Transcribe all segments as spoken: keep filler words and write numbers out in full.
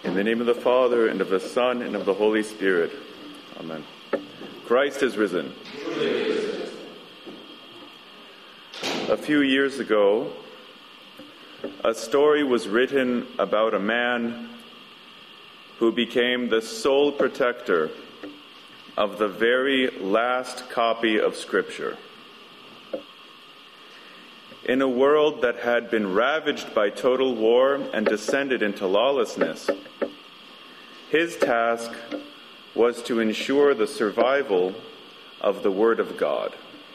In the name of the Father, and of the Son, and of the Holy Spirit. Amen. Christ is risen. A few years ago, a story was written about a man who became the sole protector of the very last copy of Scripture. In a world that had been ravaged by total war and descended into lawlessness, his task was to ensure the survival of the Word of God.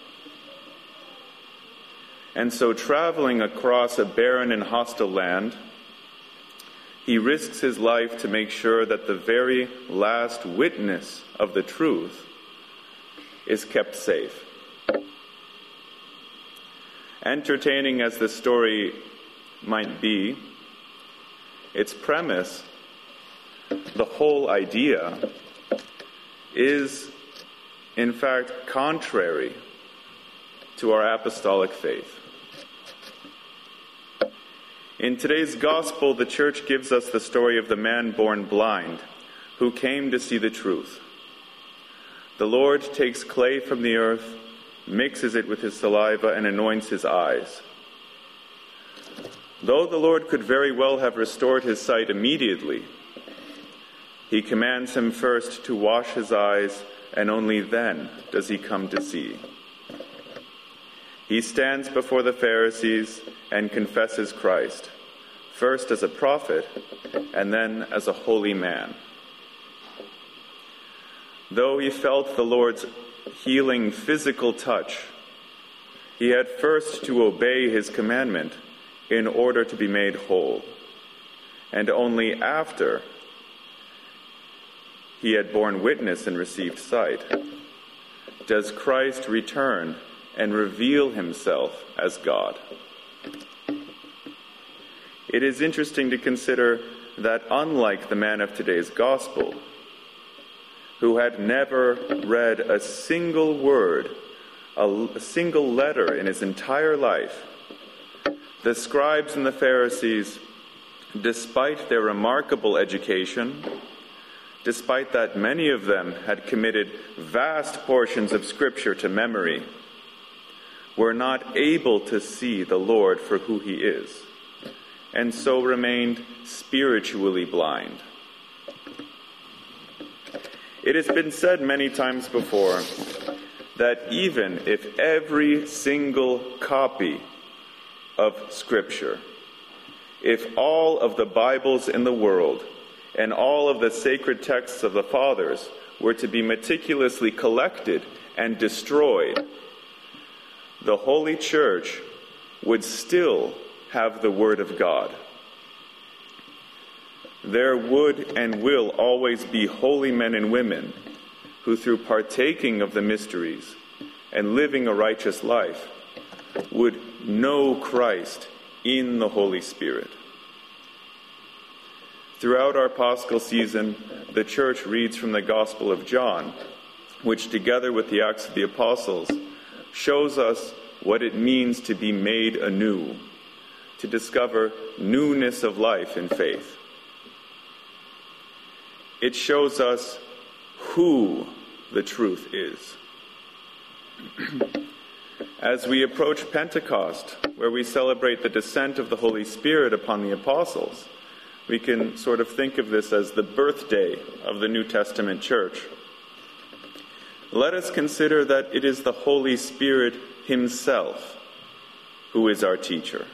And so, traveling across a barren and hostile land, he risks his life to make sure that the very last witness of the truth is kept safe. Entertaining as the story might be, its premise, the whole idea, is in fact contrary to our apostolic faith. In today's gospel, the church gives us the story of the man born blind who came to see the truth. The Lord takes clay from the earth, mixes it with his saliva, and anoints his eyes. Though the Lord could very well have restored his sight immediately, he commands him first to wash his eyes, and only then does he come to see. He stands before the Pharisees and confesses Christ, first as a prophet and then as a holy man. Though he felt the Lord's healing physical touch, he had first to obey his commandment in order to be made whole. And only after he had borne witness and received sight does Christ return and reveal himself as God. It is interesting to consider that unlike the man of today's gospel, who had never read a single word, a, a single letter in his entire life, the scribes and the Pharisees, despite their remarkable education, despite that many of them had committed vast portions of Scripture to memory, were not able to see the Lord for who he is, and so remained spiritually blind. It has been said many times before that even if every single copy of Scripture, if all of the Bibles in the world and all of the sacred texts of the Fathers were to be meticulously collected and destroyed, the Holy Church would still have the Word of God. There would and will always be holy men and women who, through partaking of the mysteries and living a righteous life, would know Christ in the Holy Spirit. Throughout our Paschal season, the Church reads from the Gospel of John, which, together with the Acts of the Apostles, shows us what it means to be made anew, to discover newness of life in faith. It shows us who the truth is. As we approach Pentecost, where we celebrate the descent of the Holy Spirit upon the apostles, we can sort of think of this as the birthday of the New Testament church. Let us consider that it is the Holy Spirit himself who is our teacher.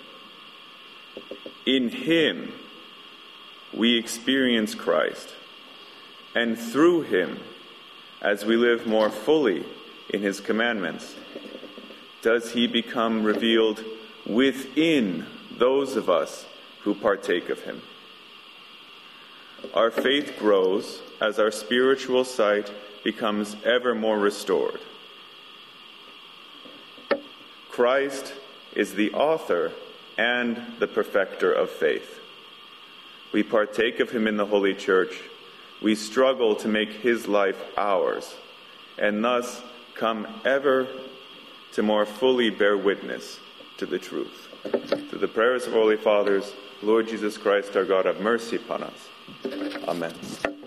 In him we experience Christ, and through him, as we live more fully in his commandments, does he become revealed within those of us who partake of him. Our faith grows as our spiritual sight becomes ever more restored. Christ is the author and the perfecter of faith. We partake of him in the Holy Church. We struggle to make his life ours, and thus come ever to more fully bear witness to the truth. Through the prayers of Holy Fathers, Lord Jesus Christ, our God, have mercy upon us. Amen.